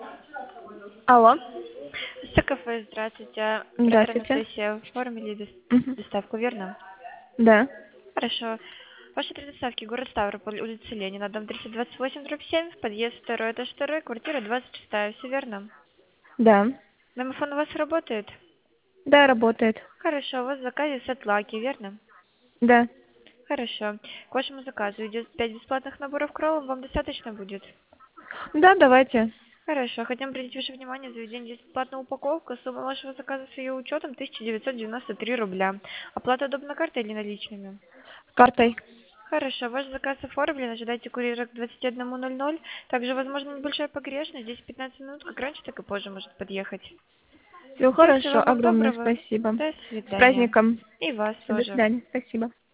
Алло. СКФ, здравствуйте. Оператор Здравствуйте. Анастасия. Оформили Мгм. доставку, верно? Да. Хорошо. Ваши три доставки. Город Ставрополь, улица Ленина, дом 328/7, подъезд 2, этаж 2, квартира 26. Все верно? Да. Домофон у вас работает? Да, работает. Хорошо. У вас в заказе сет лаки, верно? Да. Хорошо. К вашему заказу идет 5 бесплатных наборов кроу. Вам достаточно будет? Да, давайте. Хорошо. Хотим принять ваше внимание, заведение здесь бесплатная упаковка. Сумма вашего заказа с ее учетом 1993 рубля. Оплата удобно картой или наличными? Картой. Хорошо, ваш заказ оформлен, ожидайте курьера к 21:00. Также, возможно, небольшая погрешность, здесь 15 минут, как раньше, так и позже может подъехать. Все Все, хорошо. всего вам Огромное доброго, спасибо. до С свидания. праздником. И вас До тоже. свидания. Спасибо.